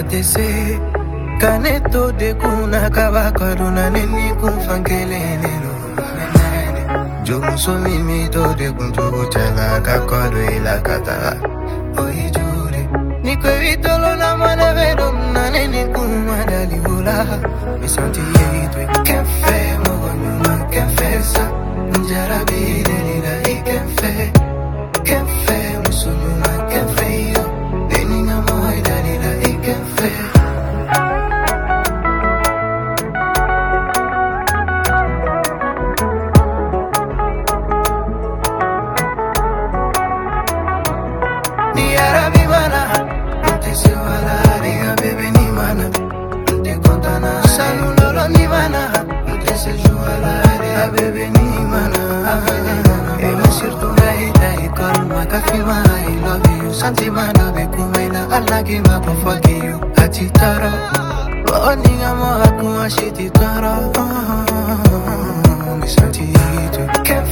te se Caneto de cuna Cavacaduna Nini kun fankele nero Yo no soy mi mito de kuntu Chala kakoro ila kata Oye jure Ni kwevito lo na manavero Na nini kun madali ula Mi santi yitwe Kenfe mogo nyuma kenfe sa Njarabi delila i kenfe Kenfe musuluma kenfe yo Deninga moy dalila i kenfe Ni arabi mana Nte se wala Riga bebe ni mana Nte kontana Sanu lolo ni mana Nte se juala Riga bebe ni mana Ema sirtu nahi tahi kalma Kafima I love you Santi mana be kumaina Allah ki ma pa fuck you Ati taro Oni nga mo aku ashiti taro Mi santi yitu